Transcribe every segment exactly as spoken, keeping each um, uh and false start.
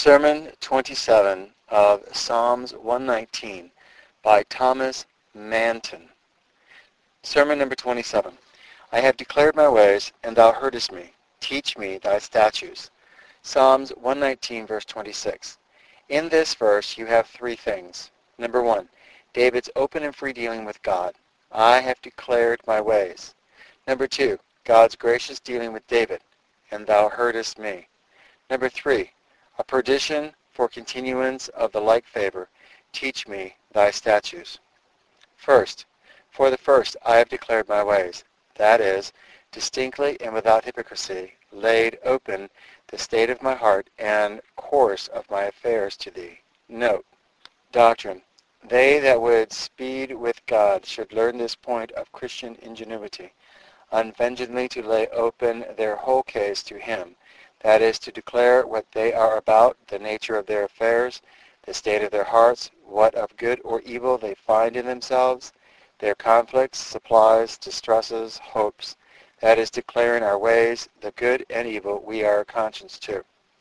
Sermon twenty-seven of Psalms one nineteen by Thomas Manton. Sermon number twenty-seven. I have declared my ways, and thou heardest me. Teach me thy statutes. Psalms one nineteen, verse twenty-six. In this verse you have three things. Number one, David's open and free dealing with God. I have declared my ways. Number two, God's gracious dealing with David, and thou heardest me. Number three, a perdition for continuance of the like favor. Teach me thy statutes. First, for the first I have declared my ways, that is, distinctly and without hypocrisy, laid open the state of my heart and course of my affairs to thee. Note, doctrine. They that would speed with God should learn this point of Christian ingenuity, unvengedly to lay open their whole case to him, that is, to declare what they are about, the nature of their affairs, the state of their hearts, what of good or evil they find in themselves, their conflicts, supplies, distresses, hopes, that is, declaring our ways, the good and evil we are conscious to.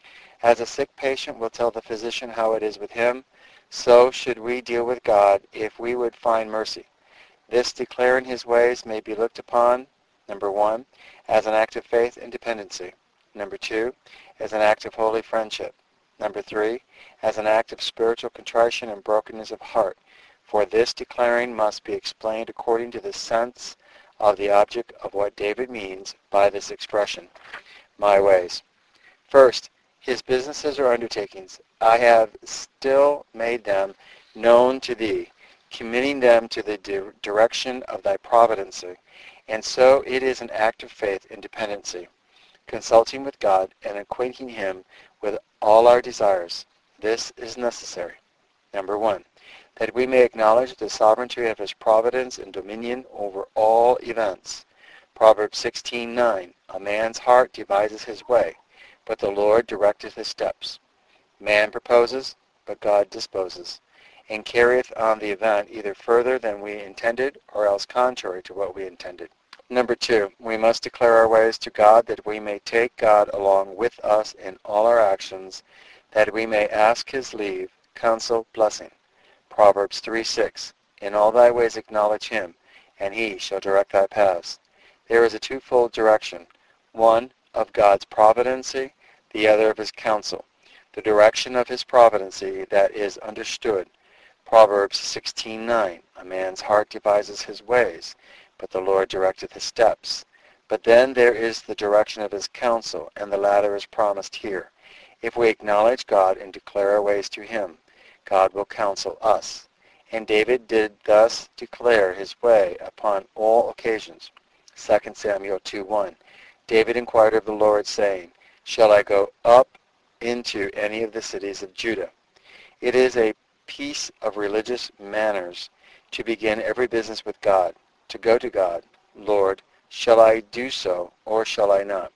As a sick patient will tell the physician how it is with him, so should we deal with God if we would find mercy. This declaring his ways may be looked upon, number one, as an act of faith and dependency. Number two, as an act of holy friendship. Number three, as an act of spiritual contrition and brokenness of heart. For this declaring must be explained according to the sense of the object of what David means by this expression, my ways. First, his businesses or undertakings, I have still made them known to thee, committing them to the di- direction of thy providency, and so it is an act of faith and dependency, consulting with God and acquainting him with all our desires. This is necessary. Number one, that we may acknowledge the sovereignty of his providence and dominion over all events. Proverbs sixteen nine, a man's heart devises his way, but the Lord directeth his steps. Man proposes, but God disposes, and carrieth on the event either further than we intended or else contrary to what we intended. Number two, we must declare our ways to God that we may take God along with us in all our actions, that we may ask his leave, counsel, blessing. Proverbs three six, in all thy ways acknowledge him, and he shall direct thy paths. There is a twofold direction, one of God's providency, the other of his counsel. The direction of his providency that is understood. Proverbs sixteen nine, a man's heart devises his ways, but the Lord directeth his steps. But then there is the direction of his counsel, and the latter is promised here. If we acknowledge God and declare our ways to him, God will counsel us. And David did thus declare his way upon all occasions. Second Samuel two one. David inquired of the Lord, saying, Shall I go up into any of the cities of Judah? It is a piece of religious manners to begin every business with God, to go to God, Lord, shall I do so, or shall I not?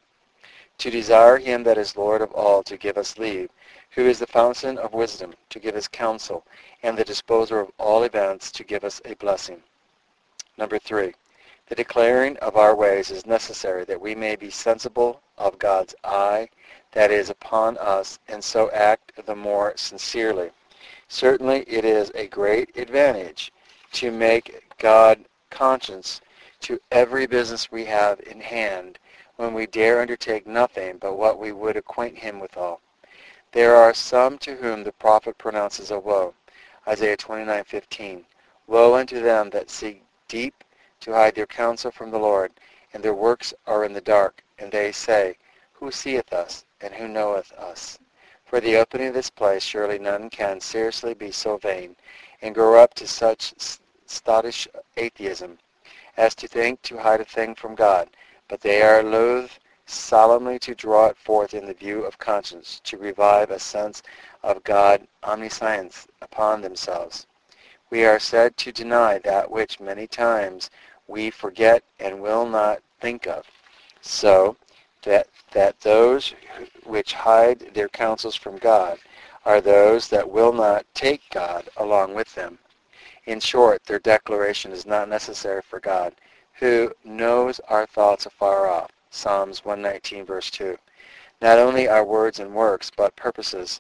To desire him that is Lord of all to give us leave, who is the fountain of wisdom, to give us counsel, and the disposer of all events, to give us a blessing. Number three, the declaring of our ways is necessary that we may be sensible of God's eye that is upon us, and so act the more sincerely. Certainly it is a great advantage to make God conscience to every business we have in hand, when we dare undertake nothing but what we would acquaint him withal. There are some to whom the prophet pronounces a woe. Isaiah twenty-nine fifteen. Woe unto them that seek deep to hide their counsel from the Lord, and their works are in the dark, and they say, Who seeth us, and who knoweth us? For the opening of this place surely none can seriously be so vain, and grow up to such stoddish atheism, as to think to hide a thing from God, but they are loath solemnly to draw it forth in the view of conscience, to revive a sense of God omniscience upon themselves. We are said to deny that which many times we forget and will not think of, so that, that those which hide their counsels from God are those that will not take God along with them. In short, their declaration is not necessary for God, who knows our thoughts afar off. Psalms one nineteen, verse two. Not only our words and works, but purposes,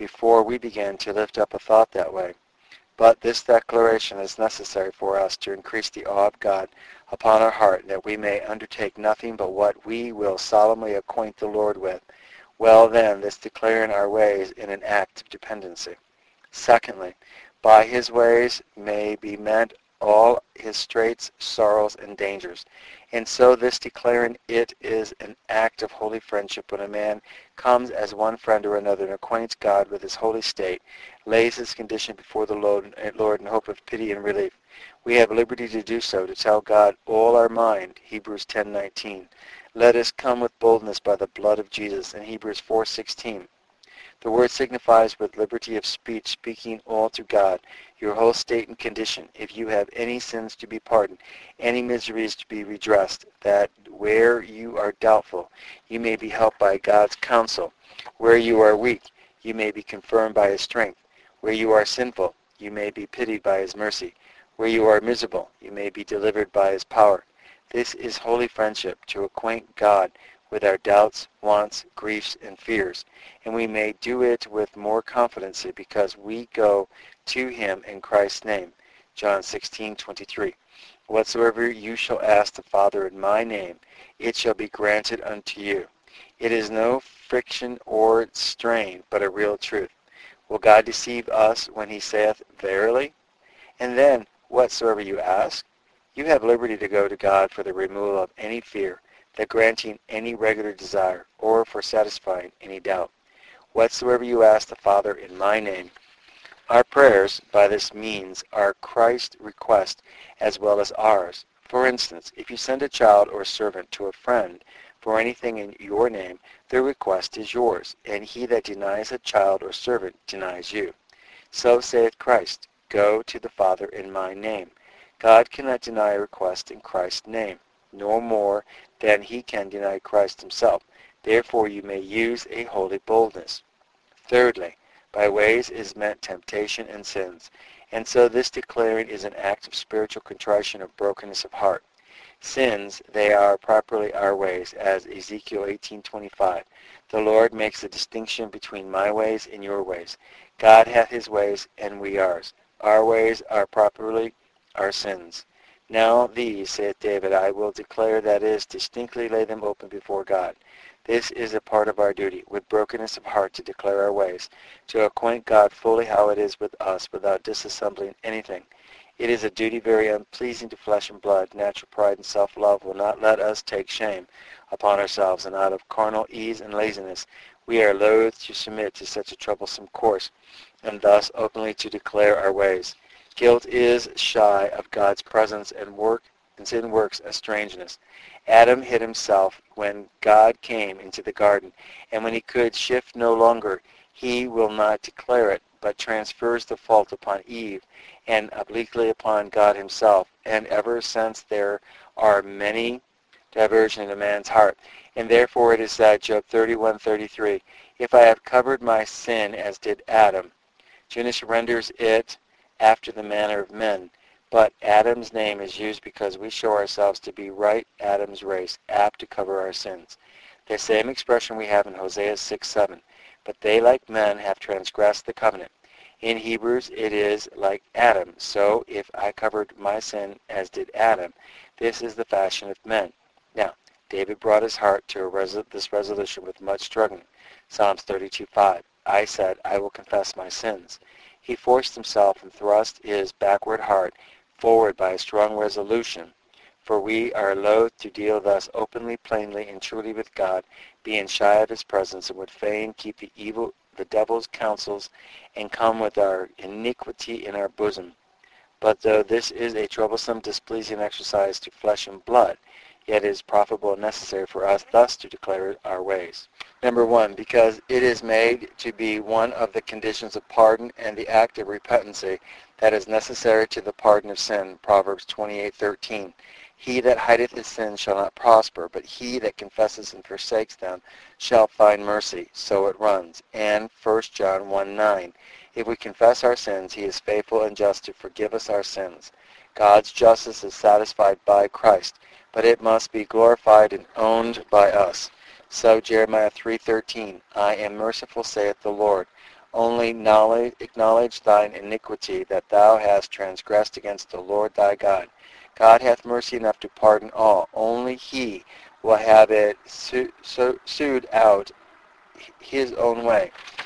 before we begin to lift up a thought that way. But this declaration is necessary for us to increase the awe of God upon our heart, that we may undertake nothing but what we will solemnly acquaint the Lord with. Well then, this declaring our ways in an act of dependency. Secondly, by his ways may be meant all his straits, sorrows, and dangers. And so this declaring it is an act of holy friendship when a man comes as one friend or another and acquaints God with his holy state, lays his condition before the Lord in hope of pity and relief. We have liberty to do so, to tell God all our mind, Hebrews ten nineteen. Let us come with boldness by the blood of Jesus, in Hebrews four sixteen. The word signifies with liberty of speech, speaking all to God, your whole state and condition, if you have any sins to be pardoned, any miseries to be redressed, that where you are doubtful, you may be helped by God's counsel. Where you are weak, you may be confirmed by his strength. Where you are sinful, you may be pitied by his mercy. Where you are miserable, you may be delivered by his power. This is holy friendship, to acquaint God with our doubts, wants, griefs, and fears, and we may do it with more confidence because we go to him in Christ's name. John sixteen twenty-three. Whatsoever you shall ask the Father in my name, it shall be granted unto you. It is no fiction or strain, but a real truth. Will God deceive us when he saith, verily? And then, whatsoever you ask, you have liberty to go to God for the removal of any fear, the granting any regular desire, or for satisfying any doubt. Whatsoever you ask the Father in my name. Our prayers, by this means, are Christ's request as well as ours. For instance, if you send a child or servant to a friend for anything in your name, the request is yours, and he that denies a child or servant denies you. So saith Christ, go to the Father in my name. God cannot deny a request in Christ's name, no more than he can deny Christ himself. Therefore you may use a holy boldness. Thirdly, by ways is meant temptation and sins. And so this declaring is an act of spiritual contrition of brokenness of heart. Sins, they are properly our ways, as Ezekiel eighteen twenty-five. The Lord makes a distinction between my ways and your ways. God hath his ways, and we ours. Our ways are properly our sins. Now these, saith David, I will declare, that is, distinctly lay them open before God. This is a part of our duty, with brokenness of heart to declare our ways, to acquaint God fully how it is with us, without disassembling anything. It is a duty very unpleasing to flesh and blood. Natural pride and self-love will not let us take shame upon ourselves, and out of carnal ease and laziness we are loath to submit to such a troublesome course, and thus openly to declare our ways. Guilt is shy of God's presence, and work and sin works a strangeness. Adam hid himself when God came into the garden, and when he could shift no longer, he will not declare it, but transfers the fault upon Eve and obliquely upon God himself. And ever since there are many diversions in a man's heart. And therefore it is said, Job thirty-one thirty-three, if I have covered my sin as did Adam. Junus renders it after the manner of men. But Adam's name is used because we show ourselves to be right Adam's race, apt to cover our sins. The same expression we have in Hosea six seven. But they, like men, have transgressed the covenant. In Hebrews, it is like Adam. So if I covered my sin as did Adam, this is the fashion of men. Now, David brought his heart to a resol- this resolution with much struggling. Psalms thirty-two five. I said, I will confess my sins. He forced himself and thrust his backward heart forward by a strong resolution. For we are loath to deal thus openly, plainly, and truly with God, being shy of his presence, and would fain keep the evil, the devil's counsels, and come with our iniquity in our bosom. But though this is a troublesome, displeasing exercise to flesh and blood, yet it is profitable and necessary for us thus to declare our ways. Number one, because it is made to be one of the conditions of pardon and the act of repentancy that is necessary to the pardon of sin. Proverbs twenty-eight thirteen. He that hideth his sins shall not prosper, but he that confesses and forsakes them shall find mercy. So it runs. And First John one nine. If we confess our sins, he is faithful and just to forgive us our sins. God's justice is satisfied by Christ, but it must be glorified and owned by us. So Jeremiah three thirteen, I am merciful, saith the Lord. Only knowledge, acknowledge thine iniquity, that thou hast transgressed against the Lord thy God. God hath mercy enough to pardon all. Only he will have it su- su- sued out his own way.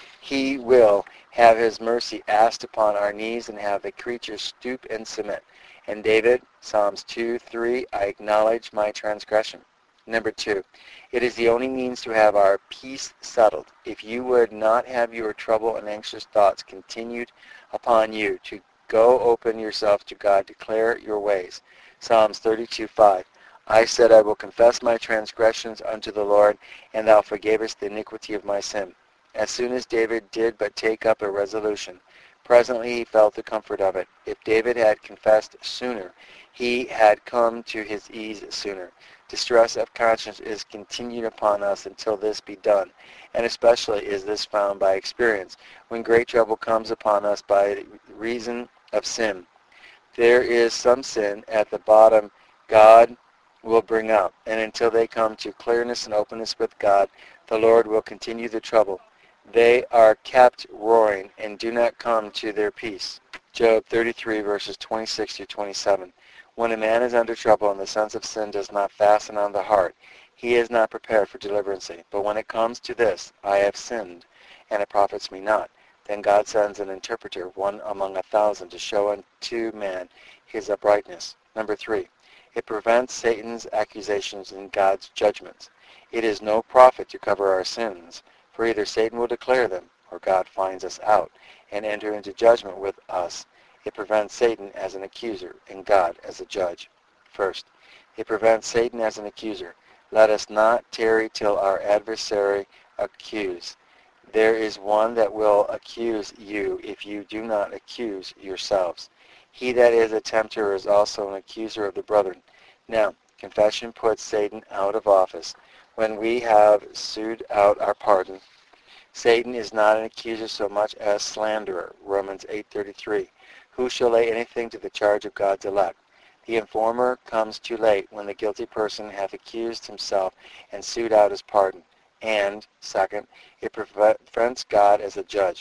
He will have his mercy asked upon our knees and have the creature stoop and submit. And David, Psalms two, three, I acknowledge my transgression. Number two, it is the only means to have our peace settled. If you would not have your trouble and anxious thoughts continued upon you, to go open yourself to God, declare your ways. Psalms thirty-two, five. I said, I will confess my transgressions unto the Lord, and thou forgavest the iniquity of my sin. As soon as David did but take up a resolution, presently he felt the comfort of it. If David had confessed sooner, he had come to his ease sooner. Distress of conscience is continued upon us until this be done, and especially is this found by experience, when great trouble comes upon us by reason of sin. There is some sin at the bottom God will bring up, and until they come to clearness and openness with God, the Lord will continue the trouble. They are kept roaring and do not come to their peace. Job thirty-three, verses twenty-six through twenty-seven. When a man is under trouble and the sense of sin does not fasten on the heart, he is not prepared for deliverance. But when it comes to this, I have sinned, and it profits me not, then God sends an interpreter, one among a thousand, to show unto man his uprightness. Number three, it prevents Satan's accusations and God's judgments. It is no profit to cover our sins, for either Satan will declare them, or God finds us out and enter into judgment with us. It prevents Satan as an accuser and God as a judge. First, it prevents Satan as an accuser. Let us not tarry till our adversary accuse. There is one that will accuse you if you do not accuse yourselves. He that is a tempter is also an accuser of the brethren. Now, confession puts Satan out of office. When we have sued out our pardon, Satan is not an accuser so much as slanderer. Romans eight thirty-three. Who shall lay anything to the charge of God's elect? The informer comes too late when the guilty person hath accused himself and sued out his pardon. And, second, it prevents God as a judge.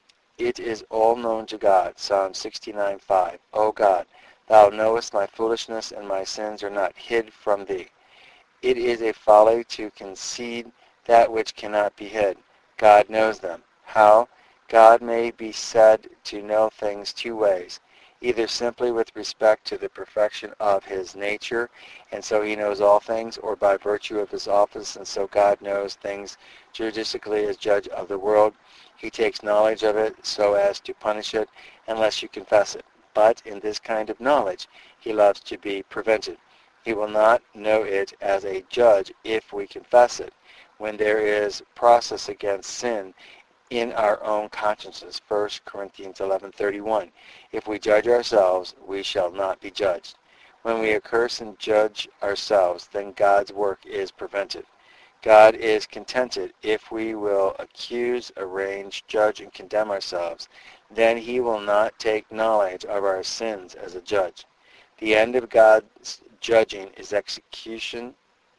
It is all known to God. Psalm sixty-nine, five. O God, thou knowest my foolishness, and my sins are not hid from thee. It is a folly to concede that which cannot be hid. God knows them. How? God may be said to know things two ways, either simply with respect to the perfection of his nature, and so he knows all things, or by virtue of his office, and so God knows things judicially as judge of the world. He takes knowledge of it so as to punish it unless you confess it. But in this kind of knowledge, he loves to be prevented. He will not know it as a judge if we confess it, when there is process against sin in our own consciences. First Corinthians eleven thirty-one. If we judge ourselves, we shall not be judged. When we accurse and judge ourselves, then God's work is prevented. God is contented if we will accuse, arrange, judge, and condemn ourselves. Then he will not take knowledge of our sins as a judge. The end of God's judging is execution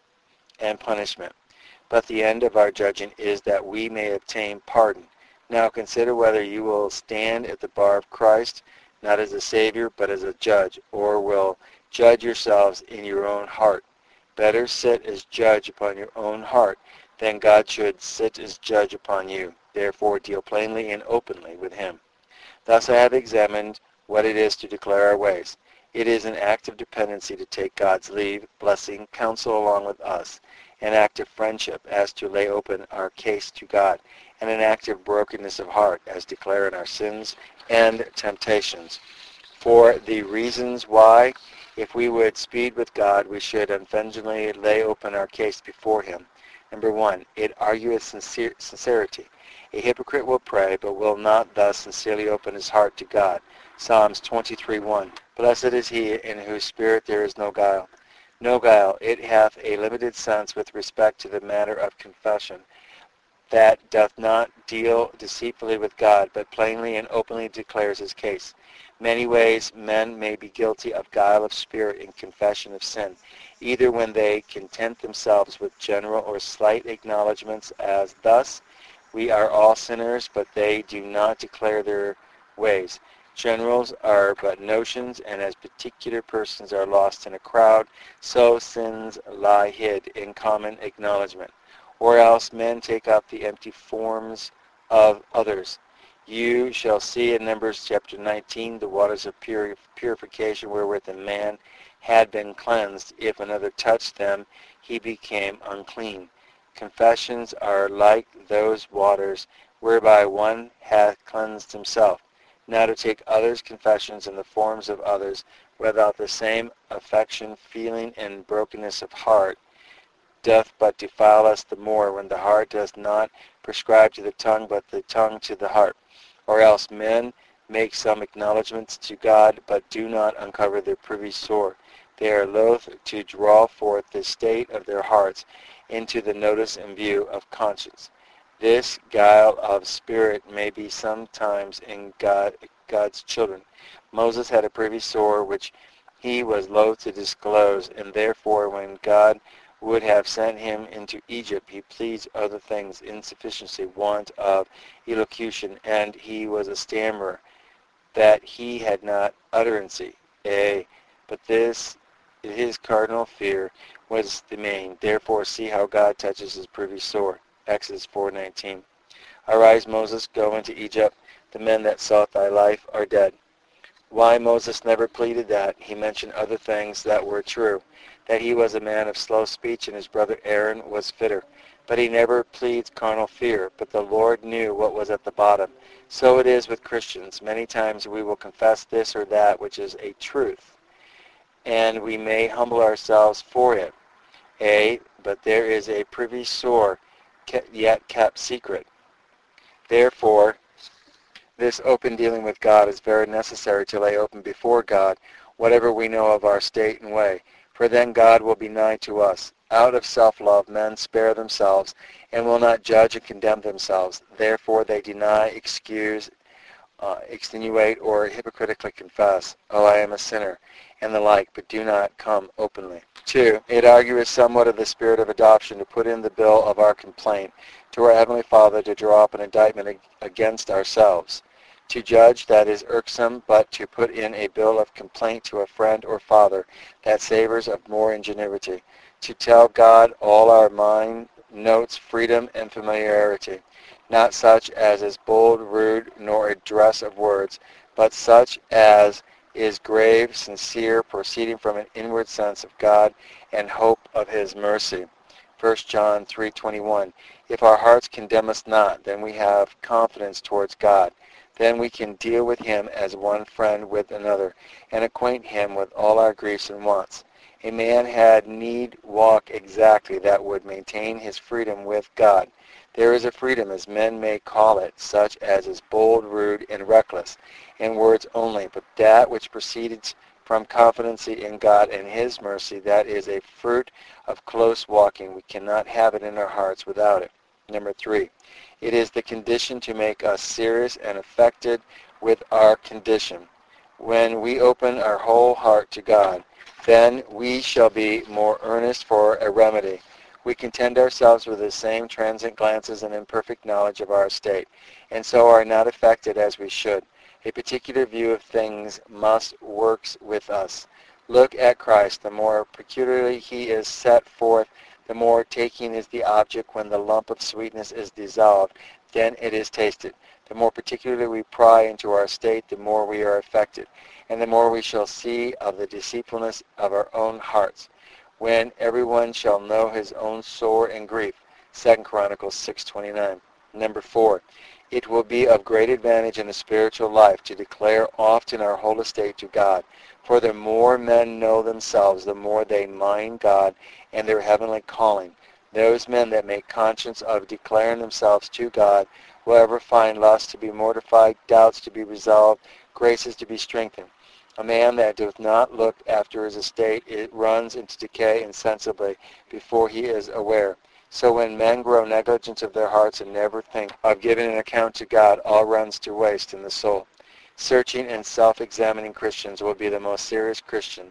and punishment. But the end of our judging is that we may obtain pardon. Now consider whether you will stand at the bar of Christ, not as a Savior, but as a judge, or will judge yourselves in your own heart. Better sit as judge upon your own heart than God should sit as judge upon you. Therefore deal plainly and openly with him. Thus I have examined what it is to declare our ways. It is an act of dependency to take God's leave, blessing, counsel along with us, an act of friendship as to lay open our case to God, and an act of brokenness of heart as declaring our sins and temptations. For the reasons why, if we would speed with God, we should unflinchingly lay open our case before him. Number one, it argueth sincere, sincerity. A hypocrite will pray, but will not thus sincerely open his heart to God. Psalms twenty-three, one. Blessed is he in whose spirit there is no guile. No guile. It hath a limited sense with respect to the matter of confession, that doth not deal deceitfully with God, but plainly and openly declares his case. Many ways men may be guilty of guile of spirit in confession of sin, either when they content themselves with general or slight acknowledgments, as thus, We are all sinners, but they do not declare their ways. Generals are but notions, and as particular persons are lost in a crowd, so sins lie hid in common acknowledgement. Or else men take up the empty forms of others. You shall see in Numbers chapter nineteen the waters of puri- purification wherewith a man had been cleansed. If another touched them, he became unclean. Confessions are like those waters whereby one hath cleansed himself. Now to take others' confessions in the forms of others without the same affection, feeling, and brokenness of heart doth but defile us the more, when the heart does not prescribe to the tongue, but the tongue to the heart. Or else men make some acknowledgments to God, but do not uncover their privy sore. They are loath to draw forth the state of their hearts into the notice and view of conscience. This guile of spirit may be sometimes in God, God's children. Moses had a privy sore which he was loath to disclose, and therefore when God would have sent him into Egypt, he pleads other things, insufficiency, want of elocution, and he was a stammerer, that he had not utterancy. A, but this, his cardinal fear, was the main. Therefore see how God touches his privy sore. Exodus four nineteen. Arise, Moses, go into Egypt. The men that sought thy life are dead. Why Moses never pleaded that? He mentioned other things that were true, that he was a man of slow speech and his brother Aaron was fitter. But he never pleads carnal fear, but the Lord knew what was at the bottom. So it is with Christians. Many times we will confess this or that which is a truth, and we may humble ourselves for it. A, but there is a privy sore yet kept secret. Therefore, this open dealing with God is very necessary to lay open before God whatever we know of our state and way, for then God will be nigh to us. Out of self-love men spare themselves and will not judge and condemn themselves. Therefore they deny, excuse, uh, extenuate, or hypocritically confess, "Oh, I am a sinner," and the like, but do not come openly. Two, it argues somewhat of the spirit of adoption to put in the bill of our complaint to our Heavenly Father, to draw up an indictment against ourselves. To judge, that is irksome, but to put in a bill of complaint to a friend or father, that savors of more ingenuity. To tell God all our mind notes freedom and familiarity, not such as is bold, rude, nor a dress of words, but such as is grave, sincere, proceeding from an inward sense of God and hope of his mercy. First John three twenty-one. If our hearts condemn us not, then we have confidence towards God. Then we can deal with him as one friend with another, and acquaint him with all our griefs and wants. A man had need walk exactly that would maintain his freedom with God. There is a freedom, as men may call it, such as is bold, rude, and reckless, in words only, but that which proceeds from confidency in God and his mercy, that is a fruit of close walking. We cannot have it in our hearts without it. Number three, it is the condition to make us serious and affected with our condition. When we open our whole heart to God, then we shall be more earnest for a remedy. We content ourselves with the same transient glances and imperfect knowledge of our state, and so are not affected as we should. A particular view of things must works with us. Look at Christ. The more peculiarly he is set forth, the more taking is the object. When the lump of sweetness is dissolved, then it is tasted. The more particularly we pry into our state, the more we are affected, and the more we shall see of the deceitfulness of our own hearts. When everyone shall know his own sore and grief. Second Chronicles six twenty-nine. Number four, it will be of great advantage in the spiritual life to declare often our whole estate to God. For the more men know themselves, the more they mind God and their heavenly calling. Those men that make conscience of declaring themselves to God will ever find lust to be mortified, doubts to be resolved, graces to be strengthened. A man that doth not look after his estate, it runs into decay insensibly before he is aware. So when men grow negligent of their hearts and never think of giving an account to God, all runs to waste in the soul. Searching and self-examining Christians will be the most serious Christians,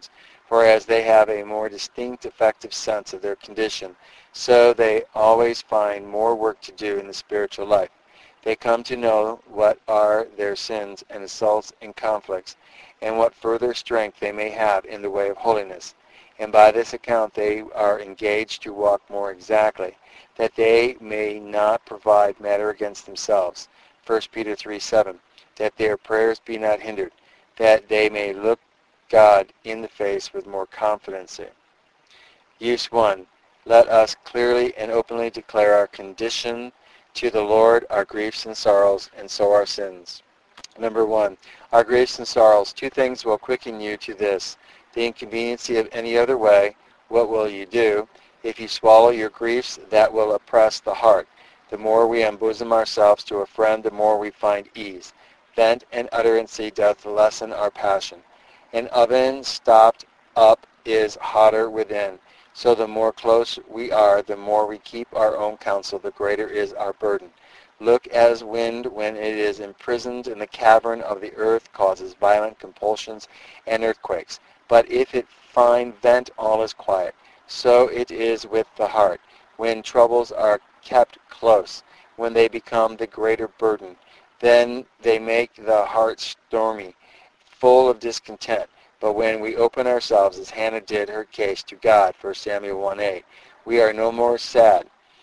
For as they have a more distinct effective sense of their condition, so they always find more work to do in the spiritual life. They come to know what are their sins and assaults and conflicts, and what further strength they may have in the way of holiness. And by this account they are engaged to walk more exactly, that they may not provide matter against themselves. First Peter three seven, that their prayers be not hindered, that they may look God in the face with more confidence. Use one. Let us clearly and openly declare our condition to the Lord, our griefs and sorrows, and so our sins. Number one, our griefs and sorrows. Two things will quicken you to this. The inconveniency of any other way, what will you do? If you swallow your griefs, that will oppress the heart. The more we unbosom ourselves to a friend, the more we find ease. Vent and utterancy doth lessen our passion. An oven stopped up is hotter within. So the more close we are, the more we keep our own counsel, the greater is our burden. Look as wind when it is imprisoned in the cavern of the earth causes violent compulsions and earthquakes. But if it find vent, all is quiet. So it is with the heart. When troubles are kept close, when they become the greater burden, then they make the heart stormy, full of discontent. But when we open ourselves, as Hannah did her case to God, First Samuel one eight, we are no more sad.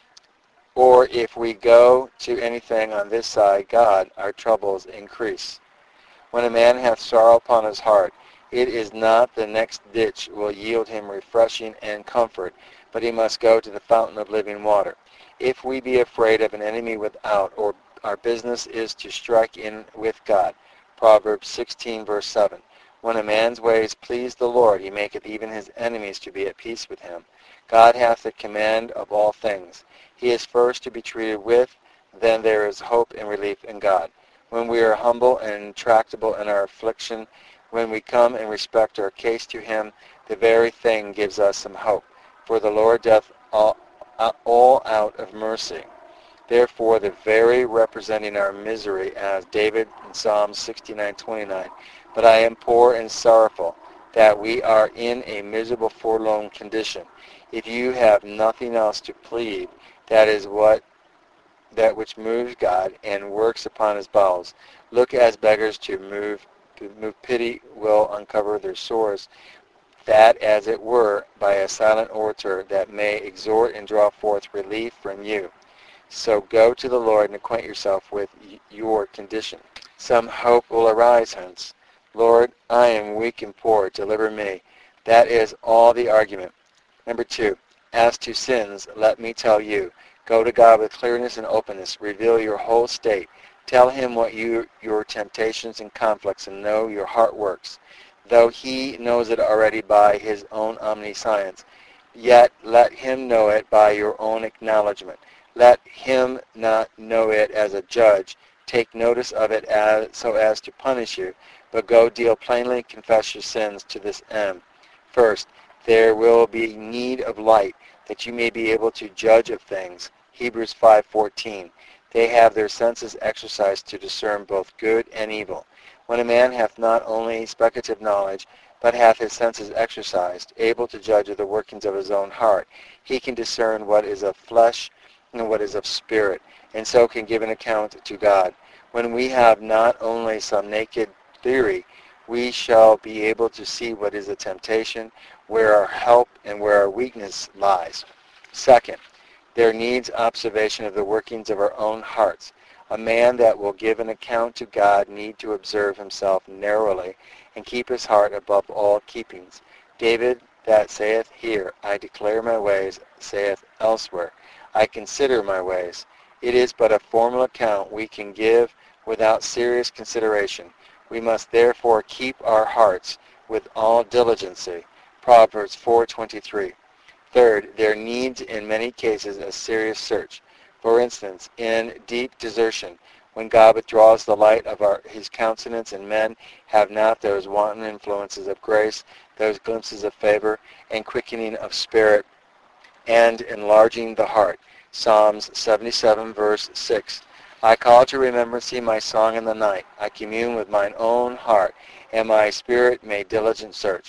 Or if we go to anything on this side God, our troubles increase. When a man hath sorrow upon his heart, it is not the next ditch will yield him refreshing and comfort, but he must go to the fountain of living water. If we be afraid of an enemy without, or our business is to strike in with God, Proverbs sixteen verse seven. When a man's ways please the Lord, he maketh even his enemies to be at peace with him. God hath the command of all things. He is first to be treated with, then there is hope and relief in God. When we are humble and tractable in our affliction, when we come and respect our case to him, the very thing gives us some hope. For the Lord doth all, all out of mercy. Therefore, the very representing our misery, as David in Psalm sixty-nine twenty-nine, but I am poor and sorrowful, that we are in a miserable forlorn condition. If you have nothing else to plead, that is what that which moves God and works upon his bowels. Look as beggars to move, to move pity will uncover their sores, that as it were by a silent orator that may exhort and draw forth relief from you. So go to the Lord and acquaint yourself with y- your condition. Some hope will arise hence. Lord, I am weak and poor, deliver me. That is all the argument. Number two, as to sins, let me tell you, go to God with clearness and openness, reveal your whole state, tell him what you, your temptations and conflicts, and know your heart works. Though he knows it already by his own omniscience, yet let him know it by your own acknowledgement. Let him not know it as a judge, take notice of it as, so as to punish you, but go deal plainly and confess your sins to this end. First, there will be need of light, that you may be able to judge of things. Hebrews five fourteen. They have their senses exercised to discern both good and evil. When a man hath not only speculative knowledge, but hath his senses exercised, able to judge of the workings of his own heart, he can discern what is of flesh and what is of spirit, and so can give an account to God. When we have not only some naked theory, we shall be able to see what is a temptation, where our help and where our weakness lies. Second, there needs observation of the workings of our own hearts. A man that will give an account to God need to observe himself narrowly and keep his heart above all keepings. David that saith here, I declare my ways, saith elsewhere, I consider my ways. It is but a formal account we can give without serious consideration. We must therefore keep our hearts with all diligency. Proverbs four twenty-three. Third, there needs in many cases a serious search. For instance, in deep desertion, when God withdraws the light of our, his countenance, and men have not those wanton influences of grace, those glimpses of favor, and quickening of spirit, and enlarging the heart. Psalms seventy-seven, verse six. I call to remembrance my song in the night. I commune with mine own heart, and my spirit made diligent search.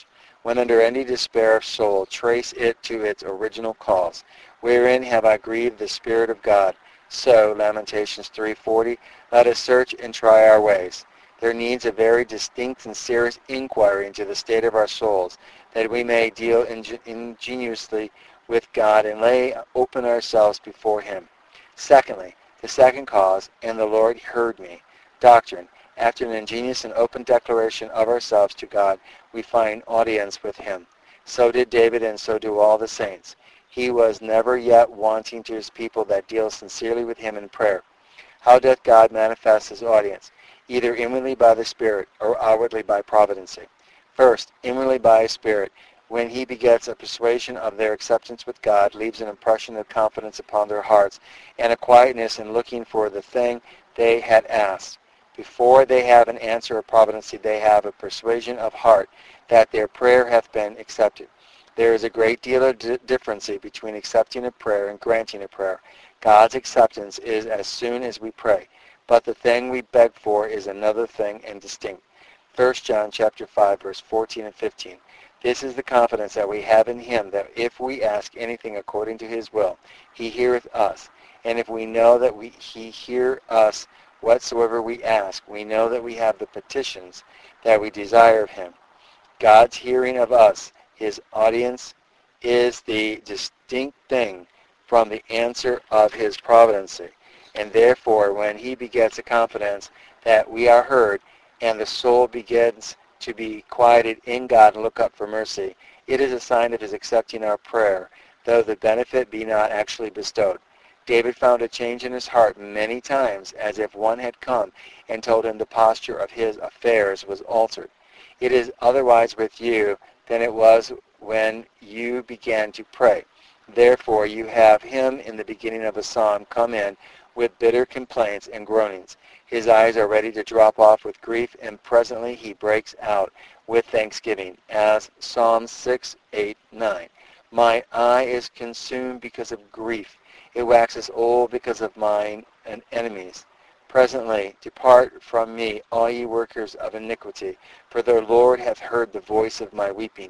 When under any despair of soul, trace it to its original cause. Wherein have I grieved the Spirit of God? So, Lamentations three forty, let us search and try our ways. There needs a very distinct and serious inquiry into the state of our souls, that we may deal ing- ingenuously with God and lay open ourselves before Him. Secondly, the second cause, and the Lord heard me. Doctrine. After an ingenious and open declaration of ourselves to God, we find audience with Him. So did David, and so do all the saints. He was never yet wanting to His people that deal sincerely with Him in prayer. How doth God manifest His audience? Either inwardly by the Spirit, or outwardly by providency. First, inwardly by His Spirit, when He begets a persuasion of their acceptance with God, leaves an impression of confidence upon their hearts, and a quietness in looking for the thing they had asked. Before they have an answer of providency, they have a persuasion of heart that their prayer hath been accepted. There is a great deal of di- difference between accepting a prayer and granting a prayer. God's acceptance is as soon as we pray, but the thing we beg for is another thing and distinct. First John chapter five, verse fourteen and fifteen. This is the confidence that we have in Him, that if we ask anything according to His will, He heareth us. And if we know that we, He hear us whatsoever we ask, we know that we have the petitions that we desire of Him. God's hearing of us, His audience, is the distinct thing from the answer of His providency. And therefore, when He begets a confidence that we are heard, and the soul begins to be quieted in God and look up for mercy, it is a sign of His accepting our prayer, though the benefit be not actually bestowed. David found a change in his heart many times, as if one had come and told him the posture of his affairs was altered. It is otherwise with you than it was when you began to pray. Therefore you have him in the beginning of a psalm come in with bitter complaints and groanings. His eyes are ready to drop off with grief, and presently he breaks out with thanksgiving, as Psalm six, eight, nine. My eye is consumed because of grief. It waxes old because of mine and enemies. Presently depart from me, all ye workers of iniquity, for the Lord hath heard the voice of my weeping.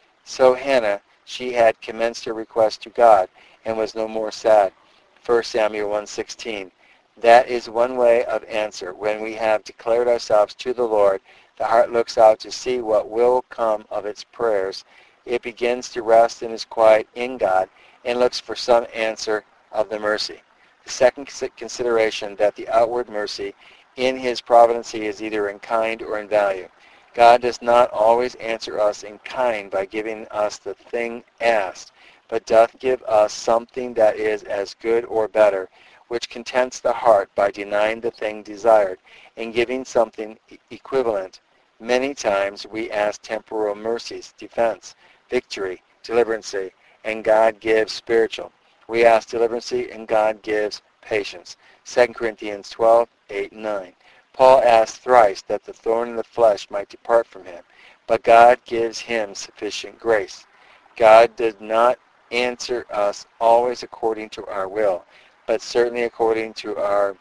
So Hannah, she had commenced her request to God, and was no more sad. First Samuel one sixteen. That is one way of answer. When we have declared ourselves to the Lord, the heart looks out to see what will come of its prayers. It begins to rest and is quiet in God, and looks for some answer of the mercy. The second consideration, that the outward mercy in His providency is either in kind or in value. God does not always answer us in kind by giving us the thing asked, but doth give us something that is as good or better, which contents the heart by denying the thing desired, and giving something equivalent. Many times we ask temporal mercies, defense, victory, deliverance, and God gives spiritual. We ask deliverance, and God gives patience. Second Corinthians twelve, eight, nine. Paul asked thrice that the thorn in the flesh might depart from him, but God gives him sufficient grace. God does not answer us always according to our will, but certainly according to our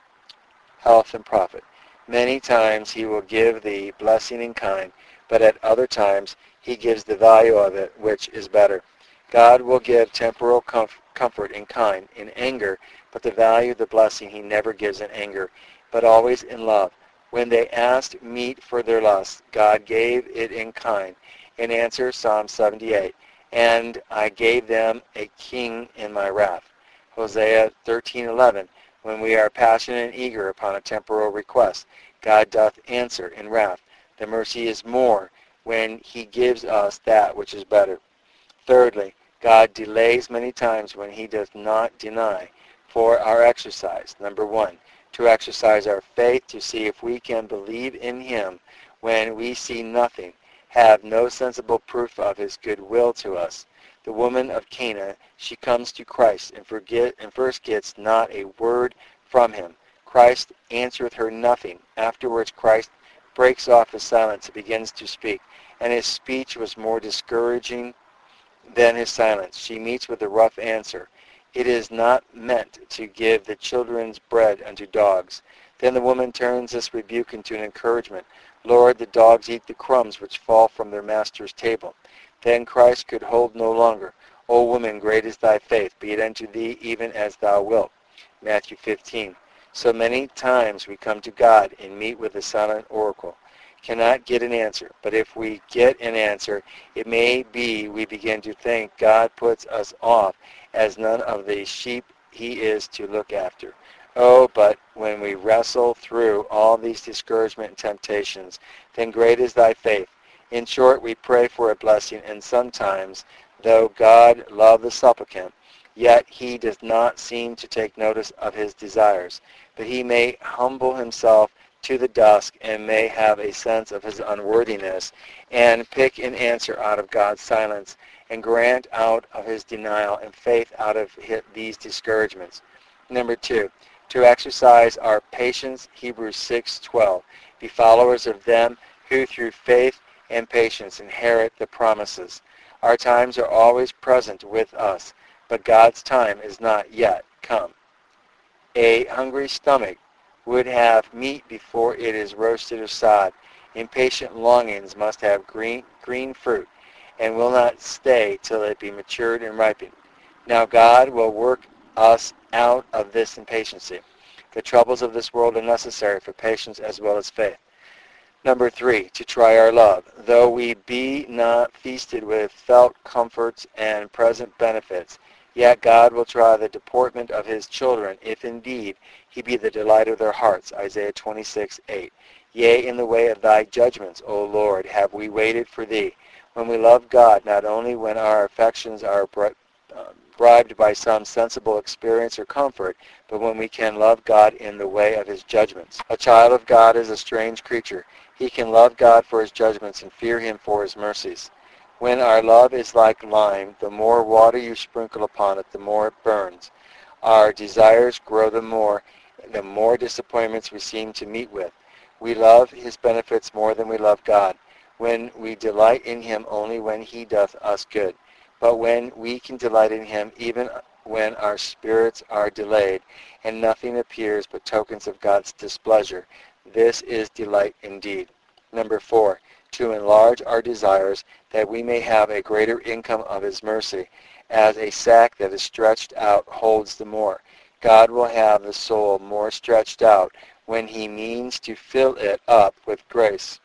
health and profit. Many times He will give the blessing in kind, but at other times He gives the value of it, which is better. God will give temporal comf- comfort in kind, in anger, but the value of the blessing He never gives in anger, but always in love. When they asked meat for their lust, God gave it in kind. In answer, Psalm seventy-eight, and I gave them a king in my wrath. Hosea thirteen eleven, when we are passionate and eager upon a temporal request, God doth answer in wrath. The mercy is more when He gives us that which is better. Thirdly, God delays many times when He does not deny for our exercise. Number one, to exercise our faith, to see if we can believe in Him when we see nothing, have no sensible proof of His goodwill to us. The woman of Cana, she comes to Christ and, forget, and first gets not a word from Him. Christ answereth her nothing. Afterwards Christ breaks off his silence and begins to speak, and his speech was more discouraging than his silence. She meets with a rough answer. It is not meant to give the children's bread unto dogs. Then the woman turns this rebuke into an encouragement. Lord, the dogs eat the crumbs which fall from their master's table. Then Christ could hold no longer. O woman, great is thy faith. Be it unto thee even as thou wilt. Matthew fifteen. So many times we come to God and meet with the silent oracle. Cannot get an answer. But if we get an answer, it may be we begin to think God puts us off as none of the sheep he is to look after. Oh, but when we wrestle through all these discouragement and temptations, then great is thy faith. In short, we pray for a blessing, and sometimes, though God love the supplicant, yet he does not seem to take notice of his desires. But he may humble himself to the dust and may have a sense of his unworthiness and pick an answer out of God's silence and grant out of his denial and faith out of his, these discouragements. Number two, to exercise our patience, Hebrews six twelve. Be followers of them who through faith and patience inherit the promises. Our times are always present with us, but God's time is not yet come. A hungry stomach would have meat before it is roasted or sod. Impatient longings must have green, green fruit, and will not stay till it be matured and ripened. Now God will work us out of this impatience. The troubles of this world are necessary for patience as well as faith. Number three, to try our love. Though we be not feasted with felt comforts and present benefits, yet God will try the deportment of his children, if indeed he be the delight of their hearts. Isaiah twenty-six eight. Yea, in the way of thy judgments, O Lord, have we waited for thee. When we love God, not only when our affections are bribed by some sensible experience or comfort, but when we can love God in the way of his judgments. A child of God is a strange creature. He can love God for his judgments and fear him for his mercies. When our love is like lime, the more water you sprinkle upon it, the more it burns. Our desires grow the more, the more disappointments we seem to meet with. We love his benefits more than we love God, when we delight in him only when he doth us good. But when we can delight in him even when our spirits are delayed, and nothing appears but tokens of God's displeasure, this is delight indeed. Number four, to enlarge our desires that we may have a greater income of his mercy, as a sack that is stretched out holds the more. God will have the soul more stretched out when he means to fill it up with grace.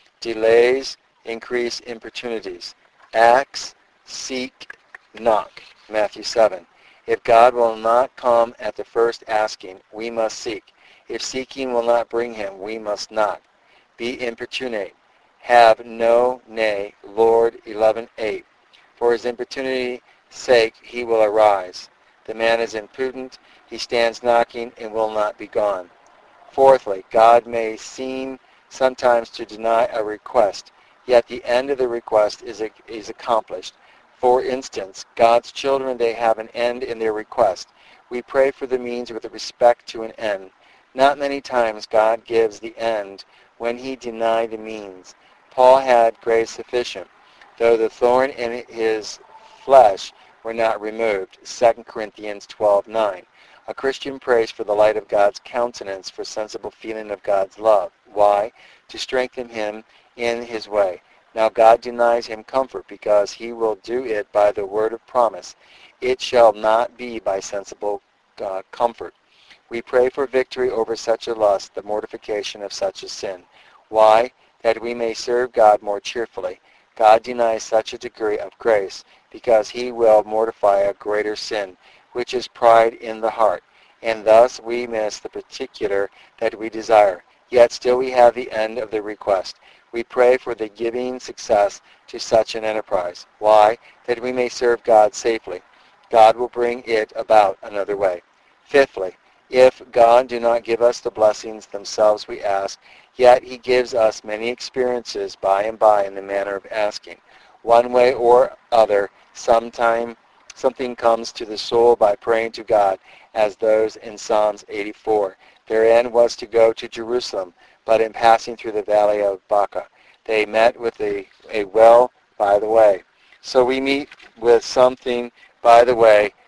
Delays increase importunities. Acts, seek, knock. Matthew seven. If God will not come at the first asking, we must seek. If seeking will not bring him, we must knock. Be importunate. Have no nay, Lord eleven eight. For his importunity sake he will arise. The man is imprudent, he stands knocking and will not be gone. Fourthly, God may seem sometimes to deny a request, yet the end of the request is, is accomplished. For instance, God's children, they have an end in their request. We pray for the means with respect to an end. Not many times God gives the end when he denied the means. Paul had grace sufficient, though the thorn in his flesh were not removed. Second Corinthians twelve nine. A Christian prays for the light of God's countenance, for sensible feeling of God's love. Why? To strengthen him in his way. Now God denies him comfort, because he will do it by the word of promise. It shall not be by sensible uh, comfort. We pray for victory over such a lust, the mortification of such a sin. Why? That we may serve God more cheerfully. God denies such a degree of grace, because he will mortify a greater sin, which is pride in the heart, and thus we miss the particular that we desire. Yet still we have the end of the request. We pray for the giving success to such an enterprise. Why? That we may serve God safely. God will bring it about another way. Fifthly, if God do not give us the blessings themselves we ask, yet he gives us many experiences by and by in the manner of asking. One way or other, sometime something comes to the soul by praying to God, as those in Psalms eighty-four. Their end was to go to Jerusalem, but in passing through the valley of Baca, they met with a, a well by the way. So we meet with something by the way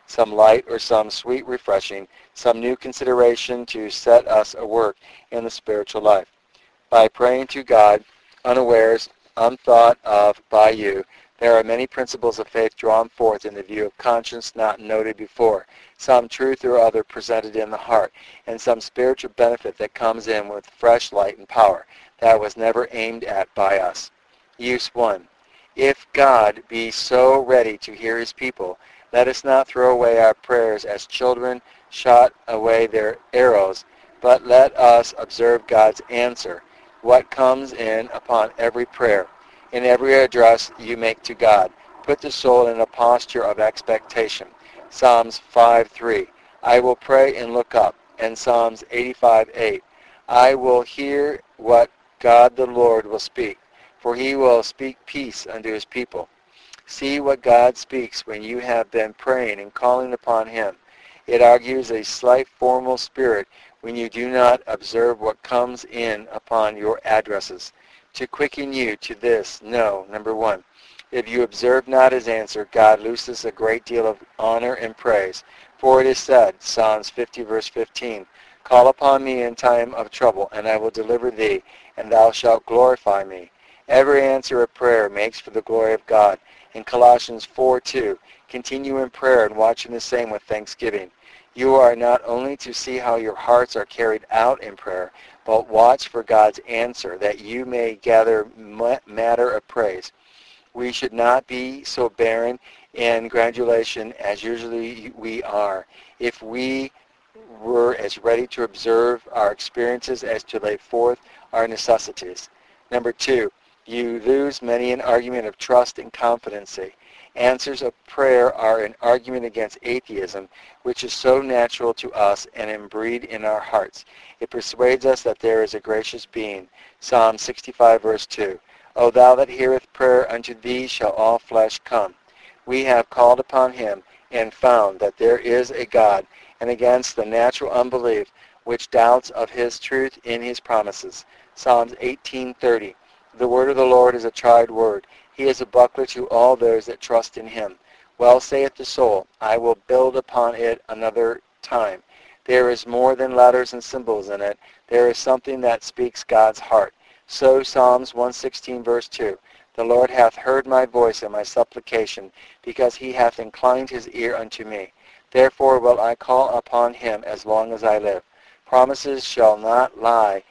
some light or some sweet refreshing, some new consideration to set us a work in the spiritual life. By praying to God, unawares, unthought of by you, there are many principles of faith drawn forth in the view of conscience not noted before, some truth or other presented in the heart, and some spiritual benefit that comes in with fresh light and power that was never aimed at by us. Use one. If God be so ready to hear his people, let us not throw away our prayers as children shot away their arrows, but let us observe God's answer, what comes in upon every prayer. In every address you make to God, put the soul in a posture of expectation. Psalms five three. I will pray and look up. And Psalms eighty-five eight. I will hear what God the Lord will speak, for he will speak peace unto his people. See what God speaks when you have been praying and calling upon him. It argues a slight formal spirit when you do not observe what comes in upon your addresses. To quicken you to this, know, number one, if you observe not his answer, God loses a great deal of honor and praise. For it is said, Psalms fifty verse fifteen, call upon me in time of trouble, and I will deliver thee, and thou shalt glorify me. Every answer of prayer makes for the glory of God. In Colossians four two, continue in prayer and watching the same with thanksgiving. You are not only to see how your hearts are carried out in prayer, but watch for God's answer, that you may gather matter of praise. We should not be so barren in granulation as usually we are. If we were as ready to observe our experiences as to lay forth our necessities. Number two, you lose many an argument of trust and confidency. Answers of prayer are an argument against atheism, which is so natural to us and inbreed in our hearts. It persuades us that there is a gracious being. Psalm sixty-five, verse two. O thou that heareth prayer, unto thee shall all flesh come. We have called upon him and found that there is a God, and against the natural unbelief which doubts of his truth in his promises. Psalms eighteen thirty. The word of the Lord is a tried word. He is a buckler to all those that trust in him. Well saith the soul, I will build upon it another time. There is more than letters and symbols in it. There is something that speaks God's heart. So Psalms one sixteen verse two. The Lord hath heard my voice and my supplication, because he hath inclined his ear unto me. Therefore will I call upon him as long as I live. Promises shall not lie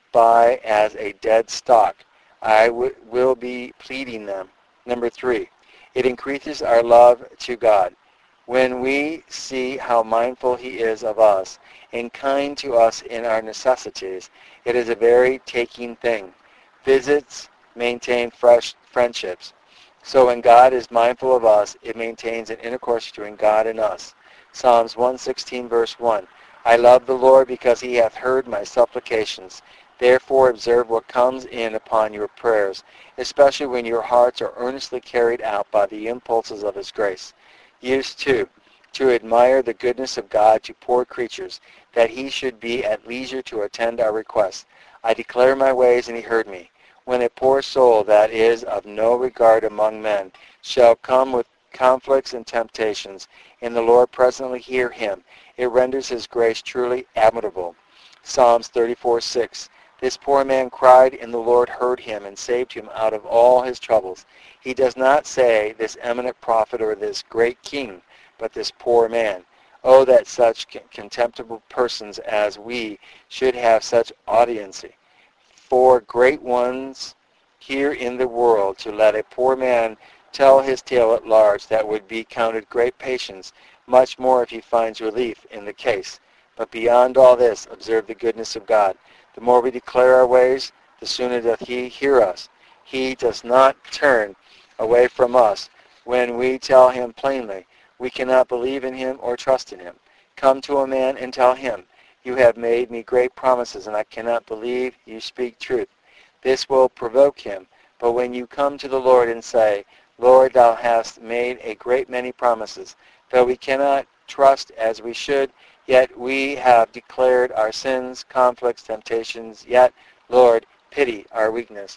by as a dead stock. I w- will be pleading them. Number three, it increases our love to God. When we see how mindful he is of us and kind to us in our necessities, it is a very taking thing. Visits maintain fresh friendships. So when God is mindful of us, it maintains an intercourse between God and us. Psalms one sixteen verse one. I love the Lord because he hath heard my supplications. Therefore observe what comes in upon your prayers, especially when your hearts are earnestly carried out by the impulses of his grace. Use two, to admire the goodness of God to poor creatures, that he should be at leisure to attend our requests. I declare my ways, and he heard me. When a poor soul that is of no regard among men shall come with conflicts and temptations, and the Lord presently hear him, it renders his grace truly admirable. Psalms thirty-four six. This poor man cried, and the Lord heard him and saved him out of all his troubles. He does not say this eminent prophet or this great king, but this poor man. Oh, that such contemptible persons as we should have such audiency. For great ones here in the world, to let a poor man tell his tale at large, that would be counted great patience, much more if he finds relief in the case. But beyond all this, observe the goodness of God. The more we declare our ways, the sooner doth he hear us. He does not turn away from us when we tell him plainly. We cannot believe in him or trust in him. Come to a man and tell him, you have made me great promises, and I cannot believe you speak truth. This will provoke him. But when you come to the Lord and say, Lord, thou hast made a great many promises, though we cannot trust as we should, yet we have declared our sins, conflicts, temptations, yet, Lord, pity our weakness.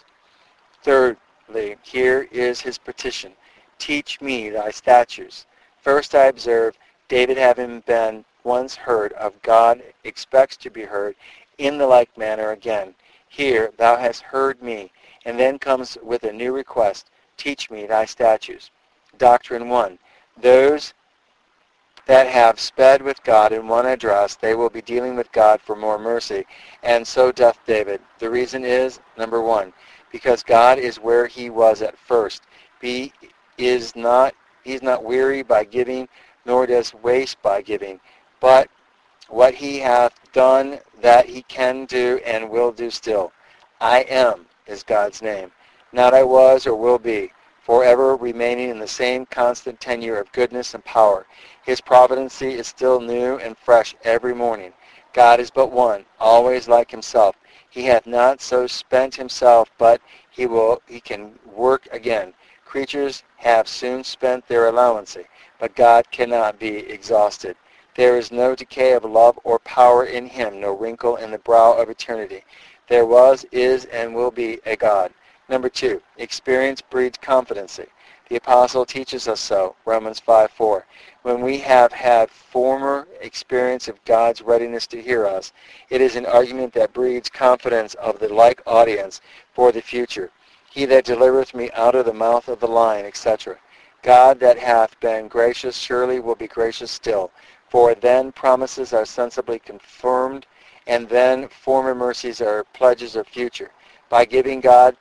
Thirdly, here is his petition. Teach me thy statutes. First I observe, David, having been once heard of God, expects to be heard in the like manner again. Here, thou hast heard me, and then comes with a new request, teach me thy statutes. Doctrine one, those that have sped with God in one address, they will be dealing with God for more mercy, and so doth David. The reason is, number one, because God is where he was at first. He is not, he is not weary by giving, nor does waste by giving, but what he hath done that he can do and will do still. I am is God's name. Not I was or will be, forever remaining in the same constant tenure of goodness and power. His providency is still new and fresh every morning. God is but one, always like himself. He hath not so spent himself, but he will he can work again. Creatures have soon spent their allowance, but God cannot be exhausted. There is no decay of love or power in him, no wrinkle in the brow of eternity. There was, is, and will be a God. Number two, experience breeds competency. The apostle teaches us so, Romans five four. When we have had former experience of God's readiness to hear us, it is an argument that breeds confidence of the like audience for the future. He that delivereth me out of the mouth of the lion, et cetera. God that hath been gracious surely will be gracious still, for then promises are sensibly confirmed, and then former mercies are pledges of future. By giving, God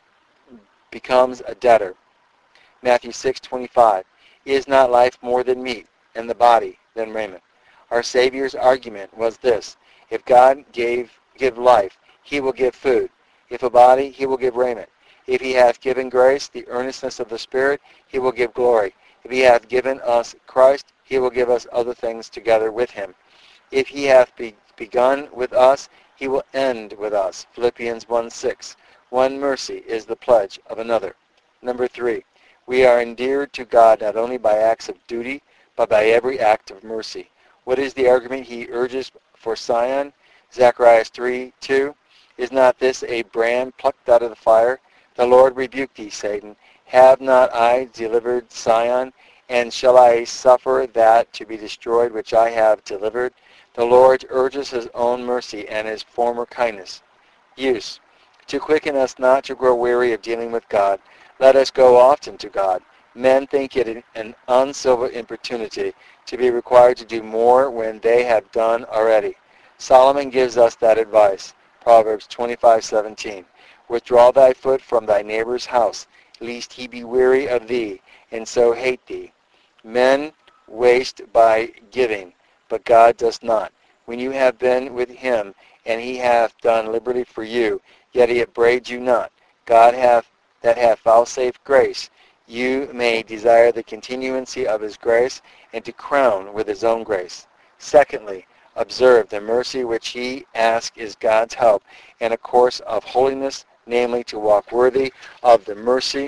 becomes a debtor. Matthew six twenty-five. Is not life more than meat, and the body than raiment? Our Savior's argument was this: if God gave give life, he will give food. If a body, he will give raiment. If he hath given grace, the earnestness of the Spirit, he will give glory. If he hath given us Christ, he will give us other things together with him. If he hath be- begun with us, he will end with us. Philippians one six. One mercy is the pledge of another. Number three, we are endeared to God not only by acts of duty, but by every act of mercy. What is the argument he urges for Sion? Zechariah three two. Is not this a brand plucked out of the fire? The Lord rebuke thee, Satan. Have not I delivered Sion? And shall I suffer that to be destroyed which I have delivered? The Lord urges his own mercy and his former kindness. Use. To quicken us not to grow weary of dealing with God, let us go often to God. Men think it an uncivil importunity to be required to do more when they have done already. Solomon gives us that advice. Proverbs twenty-five seventeen. Withdraw thy foot from thy neighbor's house, lest he be weary of thee, and so hate thee. Men waste by giving, but God does not. When you have been with him, and he hath done liberty for you, yet he upbraids you not. God hath that hath vouchsafed grace, you may desire the continuancy of his grace, and to crown with his own grace. Secondly, observe the mercy which he asks is God's help in a course of holiness, namely to walk worthy of the mercy.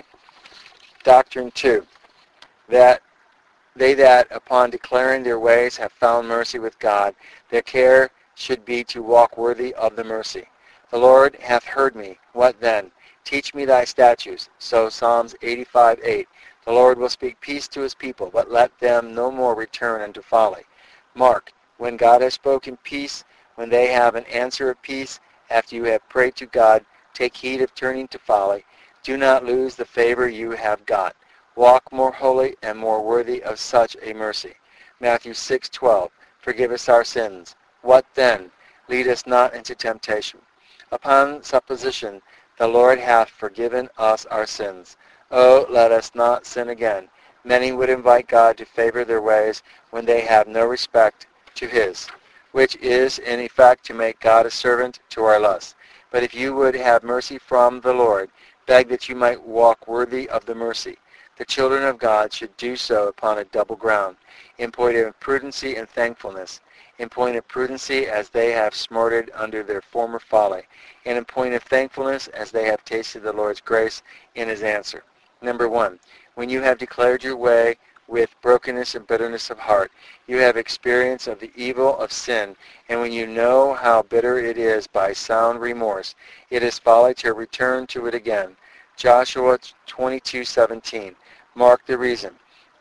Doctrine two, that they that upon declaring their ways have found mercy with God, their care should be to walk worthy of the mercy. The Lord hath heard me. What then? Teach me thy statutes. So Psalms eighty-five eight. The Lord will speak peace to his people, but let them no more return unto folly. Mark, when God has spoken peace, when they have an answer of peace, after you have prayed to God, take heed of turning to folly. Do not lose the favor you have got. Walk more holy and more worthy of such a mercy. Matthew six twelve. Forgive us our sins. What then? Lead us not into temptation. Upon supposition, the Lord hath forgiven us our sins. Oh, let us not sin again. Many would invite God to favor their ways when they have no respect to his, which is in effect to make God a servant to our lusts. But if you would have mercy from the Lord, beg that you might walk worthy of the mercy. The children of God should do so upon a double ground, in point of prudency and thankfulness, in point of prudency as they have smarted under their former folly, and in point of thankfulness as they have tasted the Lord's grace in his answer. Number one, when you have declared your way with brokenness and bitterness of heart, you have experience of the evil of sin, and when you know how bitter it is by sound remorse, it is folly to return to it again. Joshua twenty-two seventeen. Mark the reason.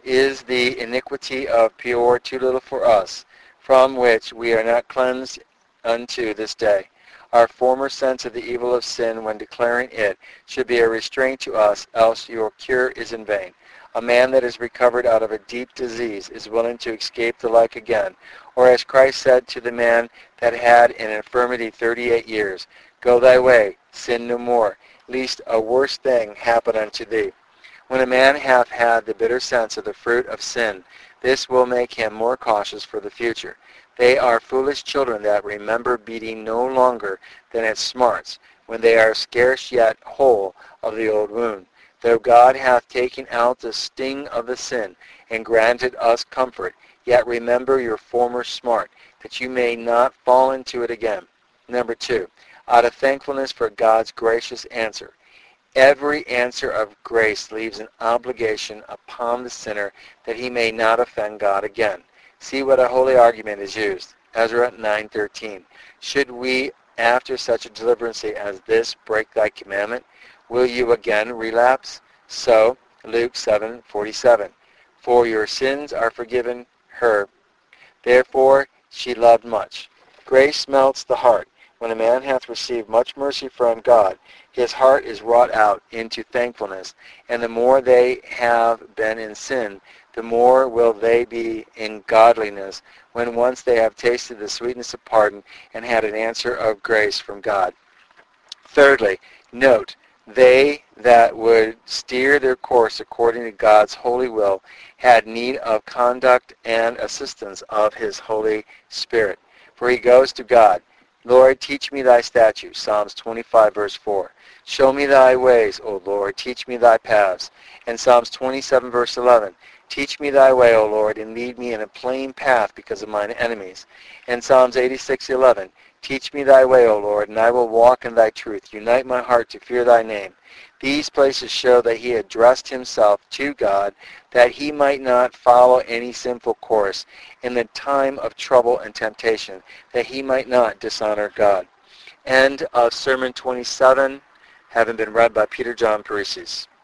is the iniquity of Peor too little for us, from which we are not cleansed unto this day? Our former sense of the evil of sin when declaring it should be a restraint to us, else your cure is in vain. A man that is recovered out of a deep disease is willing to escape the like again. Or as Christ said to the man that had an infirmity thirty-eight years, Go thy way, sin no more, lest a worse thing happen unto thee. When a man hath had the bitter sense of the fruit of sin, this will make him more cautious for the future. They are foolish children that remember beating no longer than it smarts, when they are scarce yet whole of the old wound. Though God hath taken out the sting of the sin, and granted us comfort, yet remember your former smart, that you may not fall into it again. Number two, out of thankfulness for God's gracious answer. Every answer of grace leaves an obligation upon the sinner that he may not offend God again. See what a holy argument is used. Ezra nine thirteen. Should we, after such a deliverance as this, break thy commandment? Will you again relapse? So, Luke seven forty-seven. For your sins are forgiven her. Therefore she loved much. Grace melts the heart. When a man hath received much mercy from God, his heart is wrought out into thankfulness, and the more they have been in sin, the more will they be in godliness, when once they have tasted the sweetness of pardon and had an answer of grace from God. Thirdly, note, they that would steer their course according to God's holy will had need of conduct and assistance of his Holy Spirit. For he goes to God, Lord, teach me thy statutes, Psalms twenty-five, verse four. Show me thy ways, O Lord, teach me thy paths. And Psalms twenty-seven, verse eleven. Teach me thy way, O Lord, and lead me in a plain path because of mine enemies. And Psalms eighty-six, eleven. Teach me thy way, O Lord, and I will walk in thy truth. Unite my heart to fear thy name. These places show that he addressed himself to God, that he might not follow any sinful course in the time of trouble and temptation, that he might not dishonor God. End of Sermon twenty-seven, having been read by Peter John Paresis.